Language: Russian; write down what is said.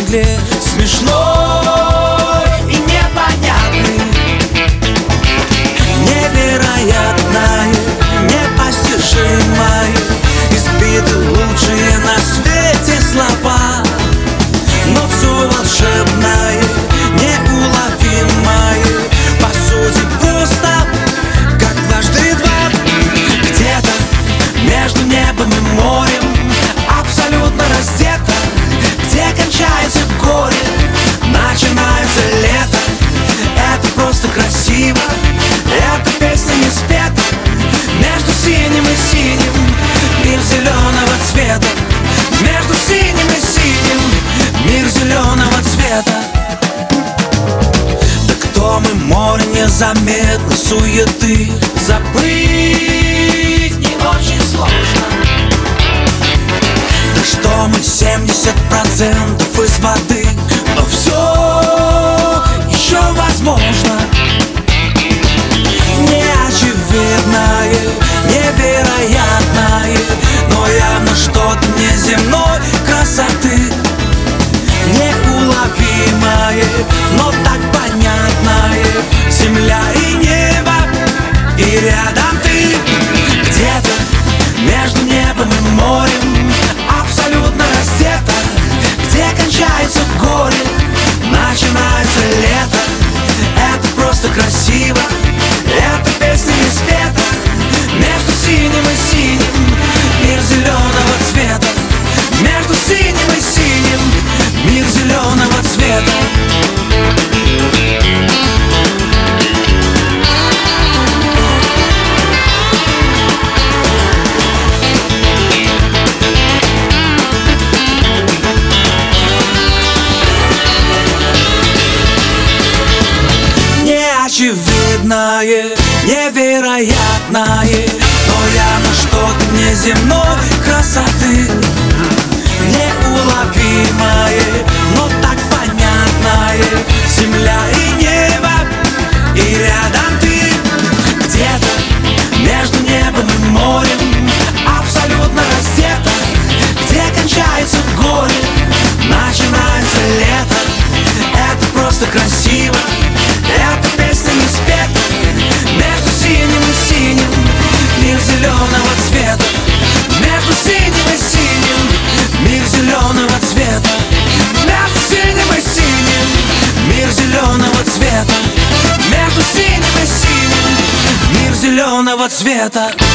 джунгле, смешной и непонятный, невероятное, непостижимое, избиты лучшие на свете слова, но все волшебное, неуловимое, по сути просто как дважды два. Где-то между небом и морем, абсолютно раздето, где кончается горе, начинается лето. Это просто красиво, эта песня не спета. Между синим и синим мир зеленого цвета. Между синим и синим мир зеленого цвета. Да кто мы, море незаметной суеты, забыть не очень сложно. Да что мы 70% из воды, но все еще возможно. Неочевидное, невероятное, но явно что-то неземной красоты. Неуловимое, но так понятное, земля и небо, и рядом ты. Где-то между небом и морем, абсолютно раздето, где кончается горе, начинается лето. Это просто красиво, эта песня не спета. Между синим и синим мир зеленого цвета. Между синим и синим мир зеленого цвета. Неочевидное, невероятное, но явно что-то неземной красоты. Неуловимое, но так понятное, земля и небо, и рядом ты. Где-то между небом и морем, абсолютно раздето, где кончается горе, начинается лето. Это просто красиво, эта песня не спета. Между синим и синим мир зеленого цвета. Между синим и синим мир зеленого цвета. Между синим и синим мир зеленого цвета. Между синим и синим мир зеленого цвета.